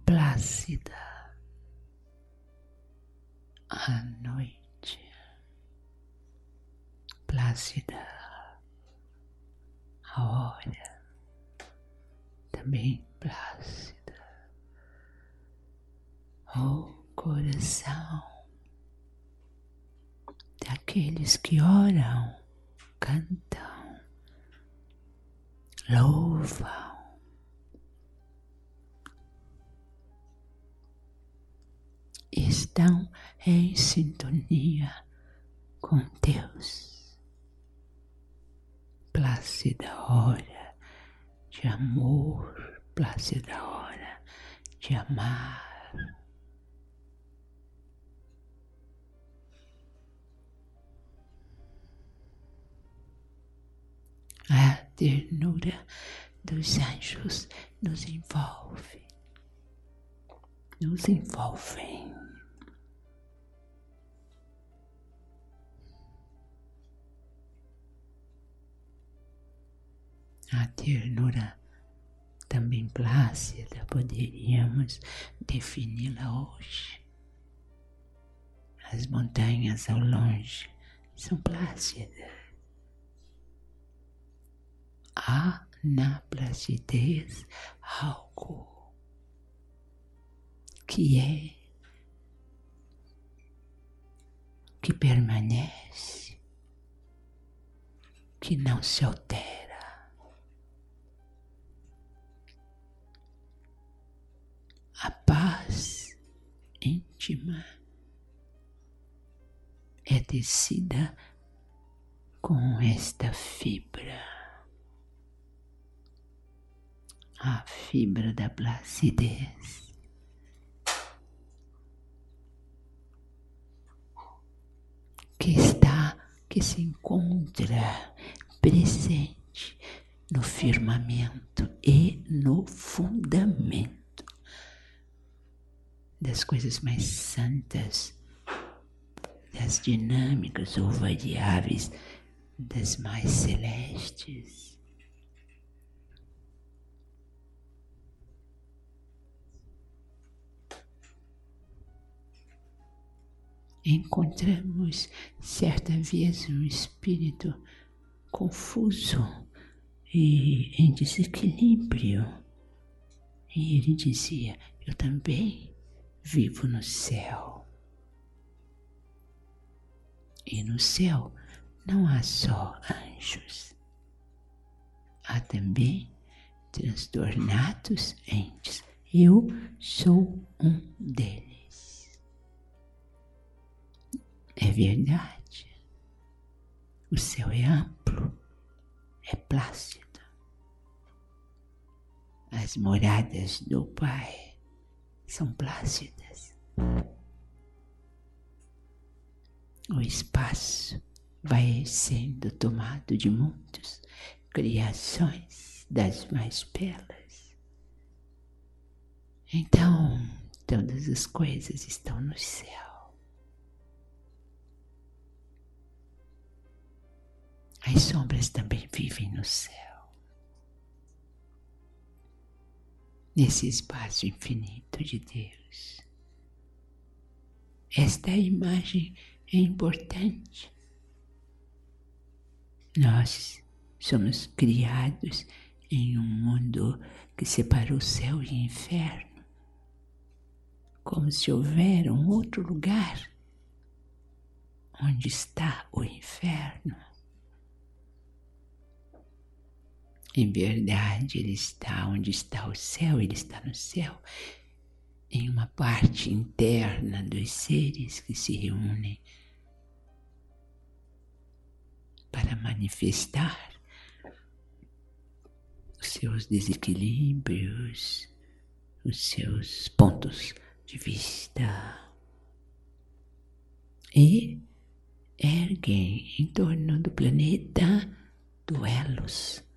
plácida à noite, plácida a hora, também plácida. O coração daqueles que oram, cantam, louvam, estão em sintonia com Deus. Plácida hora de amor, plácida hora de amar. A ternura dos anjos nos envolve, nos envolvem. A ternura também plácida, poderíamos defini-la hoje. As montanhas ao longe são plácidas. Há na placidez algo que permanece, que não se altera. A paz íntima é tecida com esta fibra, a fibra da placidez. Que se encontra presente no firmamento e no fundamento das coisas mais santas, das dinâmicas ou variáveis, das mais celestes. Encontramos certa vez um espírito confuso e em desequilíbrio. E ele dizia: eu também vivo no céu. E no céu não há só anjos. Há também transtornados entes. Eu sou um deles. É verdade. O céu é amplo, é plácido. As moradas do Pai são plácidas. O espaço vai sendo tomado de muitas criações das mais belas. Então, todas as coisas estão no céu. As sombras também vivem no céu, nesse espaço infinito de Deus. Esta imagem é importante. Nós somos criados em um mundo que separou céu e inferno, como se houvesse um outro lugar onde está o inferno. Em verdade, ele está onde está o céu, ele está no céu, em uma parte interna dos seres que se reúnem para manifestar os seus desequilíbrios, os seus pontos de vista, e erguem em torno do planeta duelos